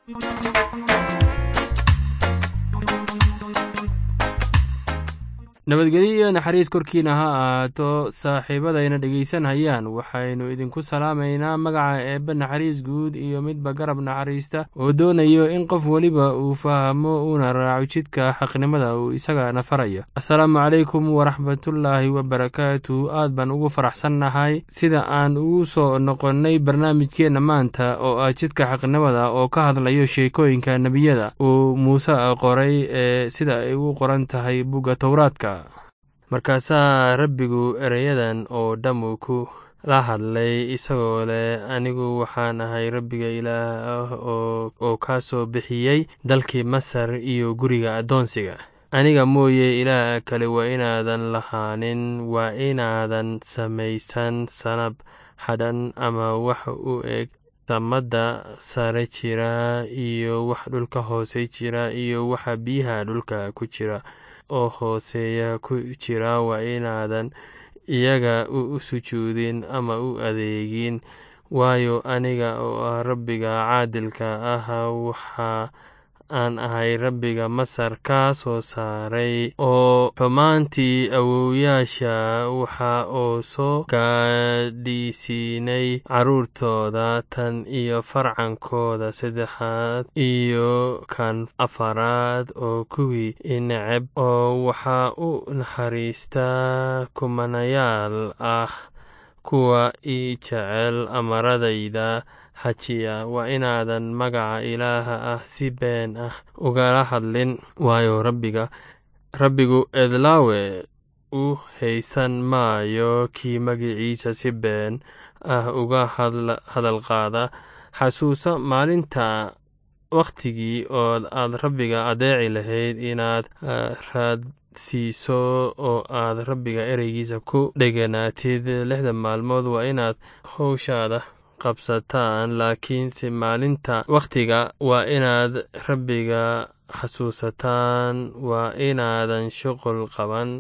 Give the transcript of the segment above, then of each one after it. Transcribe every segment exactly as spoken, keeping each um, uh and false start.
nabadgelyo iyo naxariis korkiina ha ahaato saaxiibadayna dhegaysanayaan. waxaynu idinku salaamaynaa magaca eebbe naxariis guud iyo midba garab naxariista oo doonayo in qof weliba uu fahmo uuna raaco jidka xaqnimada uu isagana farayo. assalaamu calaykum waraxmatullaahi wabarakaatu. aad baan ugu faraxsannahay sida aan ugu soo noqonnay barnaamijkeenna maanta oo ah jidka xaqnimada oo ka hadlayo sheekooyinka nebiyada uu muuse qoray ee sida ay ugu qoran tahay bugga towraadka. markaasaa rabbigu ereyadan oo dhammu ku la hadlay isagoo leh, anigu waxaan ahay rabbiga ilaah ah oo kaa soo bixiyey dalkii masar iyo guriga addoonsiga. aniga mooye ilaah kale waa inaadan lahaanin, waa inaadan samaysan sanab xadhan ama wax u eg samada sare jira iyo wax dhulka hoose jira iyo waxa biyaha dhulka ku jira oo hooseeya ku jira. waa inaadan iyaga u sujuudin ama u adeegin, waayo aniga oo ah rabbiga caadilka ah waxa aan ahay rabbiga masar kaa soo saaray oo xumaantii awowyaasha waxa oo soo gaadhsiinay carruurtooda tan iyo farcankooda saddexaad iyo kan afaraad oo kuwii i neceb, oo waxa u naxariistaa kumanayaal ah kuwa i jecel amaradayda hajiya. waa inaadan magaca ilaaha ah si been ah ugala hadlin, waayo rabbiga rabbigu edlaawe u haysan maayo kii magiciisa si been ah uga hadal qaada. xasuusa maalinta wakhtigii oo aad rabbiga adeeci lahayd inaad raadsiiso oo aad rabbiga ereygiisa ku dheganaatid lixda maalmood. waa inaad howshaada qabsataan, laakiinse maalinta wakhtiga waa inaad rabbiga xasuusataan. waa inaadan shuqul qaban.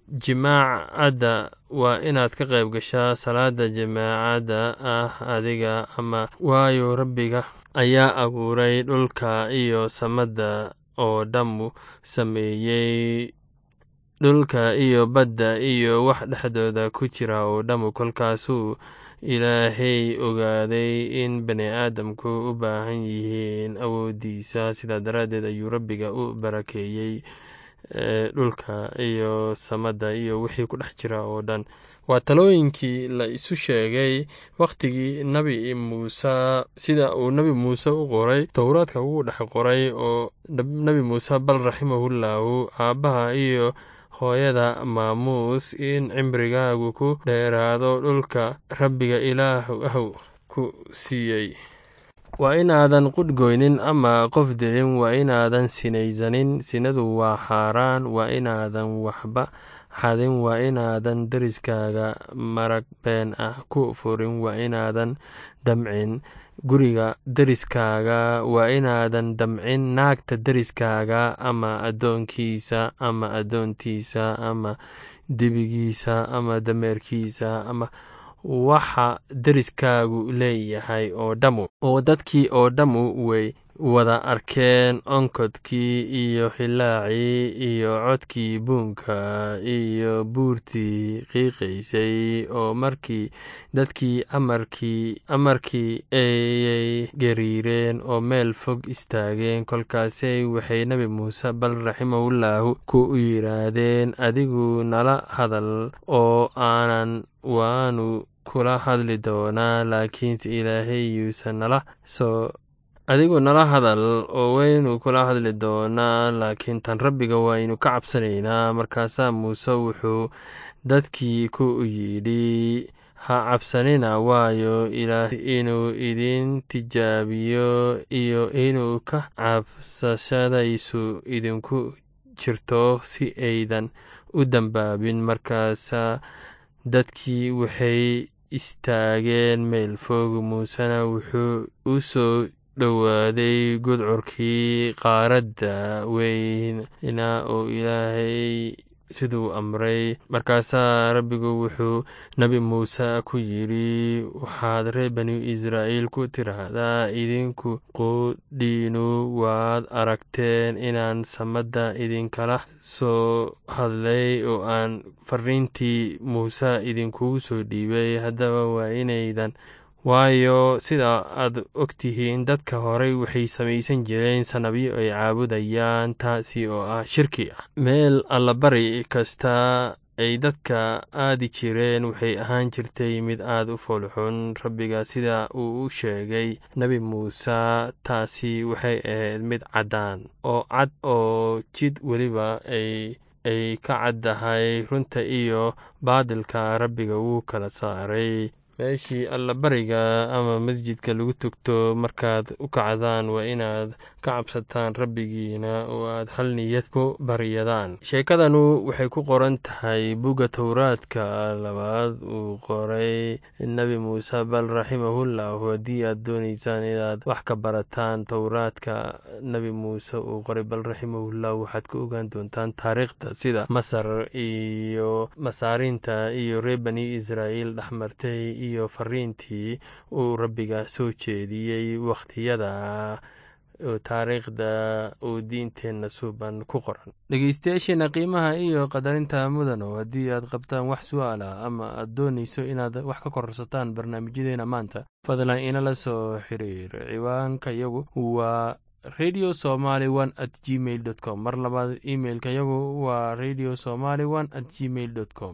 jimaacadda waa inaad ka qayb gashaa salaada jimaacadda ah adiga ama, waayo rabbiga ayaa abuuray dhulka iyo samada oo dhammu sameeyey dhulka iyo badda iyo wax dhexdooda ku jira oo dhammu. kolkaasuu ilaahay ogaaday in bani aadamku u baahan yihiin awoodiisa, sidaa daraaddeed ayuu rabbiga u barakeeyey dhulka iyo samada iyo wixii ku dhex jira oo dhan. waa talooyinkii la isu sheegay wakhtigii nebi muuse, sida uu nebi muuse u qoray towraadka ugu dhex qoray oo nebi muuse bal raximahullahu aabbaha iyo hooyada maamuus in cimrigaagu ku dheeraado dhulka rabbiga ilaahu ah ku siiyey. waa inaadan qudhgoynin ama qof dilin. waa inaadan sinaysanin, sinadu waa xaaraan. waa inaadan waxba xadin. waa inaadan deriskaaga marag been ah ku furin. waa inaadan damcin guriga deriskaaga. waa inaadan damcin naagta deriskaaga ama addoonkiisa ama addoontiisa ama dibigiisa ama dameerkiisa ama waxa deriskaagu leeyahay oo dhammu. oo dadkii oo dhammu way wada arkeen onkodkii iyo hilaacii iyo codkii buunka iyo buurtii qiiqaysay oo markii dadkii amarkii amarkii ayay gariireen oo meel fog istaageen. kolkaasay waxay nebi muuse bal raximahullahu ku yidhaahdeen, adigu nala hadal oo aanan waanu kula hadli doonaa, laakiinse ilaahay yuusan nala soo adigu nala hadal oo waynu kula hadli doonaa, laakiin tan rabbiga waynu ka cabsanaynaa. markaasaa muuse wuxuu dadkii ku yidhi, ha cabsanina, waayo ilaah inuu idin tijaabiyo iyo inuu ka cabsashadaysu idinku jirto si aydan u dambaabin. markaasaa dadkii waxay istaageen meel fog. muusena wuxuu u soo dhowaaday gudcurkii qaaradda weyna oo ilaahay siduu amray. markaasaa rabbigu wuxuu nebi muuse ku yidhi, waxaad reer bani israa'iil ku tiraahdaa, idinku qudhiinu waad aragteen inaan samada idinkala soo hadlay oo aan fariintii muuse idinkugu soo dhiibay. haddaba waa inaydan waayo sida aad ogtihiin dadka horey waxay samaysan jireen sanabyo ay caabudayaan, taasi oo ah shirki ah. meel allabari kasta ay dadka aadi jireen waxay ahaan jirtay mid aad u foolxun rabbiga sida uu u sheegay nebi muuse. taasi waxay ahayd mid caddaan oo cad oo jid weliba ay ay ka caddahay runta iyo baadilka. rabbiga wuu kala saaray. meeshii allabariga ama masjidka lagu tugto markaad u kacdaan waa inaad ka cabsataan rabbigiina oo aad hal niyad ku baryadaan. sheekadanu waxay ku qoran tahay buugga towraadka labaad uu qoray nebi muuse. bal raximahullahu haddii aad doonaysaan inaad wax ka barataan towraadka nebi muuse uu qoray bal raximahullahu waxaad ka ogaan doontaan taariikhda sida masar iyo masaarinta iyo reer bani israa'iil dhexmartay iyo fariintii uu rabbiga soo jeediyey wakhtiyada taariikhda uu diinteenna suuban ku qoran. dhegeystayaasheena qiimaha iyo qadarinta mudano, haddii aad qabtaan wax su-aal ah ama aad doonayso inaad wax ka kororsataan barnaamijyadeena maanta, fadlan inala soo xiriir. ciwaanka yagu waa radio somaly one at gmail dot com. mar labaad imailka yagu waa radio somaly one at gmail dot com.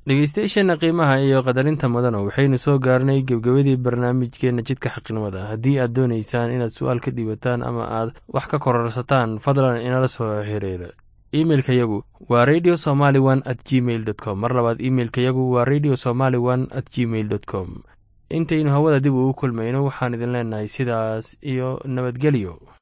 dhegeystayaasheena qiimaha iyo qadarinta mudana waxaynu soo gaarnay gebgabadii barnaamijkeena jidka xaqnimada. haddii aad doonaysaan inaad su-aal ka dhiibataan ama aad wax ka kororsataan fadlan inala soo xiriira. imeilka yagu waa radio somaly one at gmail dot com. mar labaad imeilka yagu waa radio somaly one at gmail dot com. intaynu hawada dib ugu kulmayno waxaan idin leenahay sidaas iyo nabadgelyo.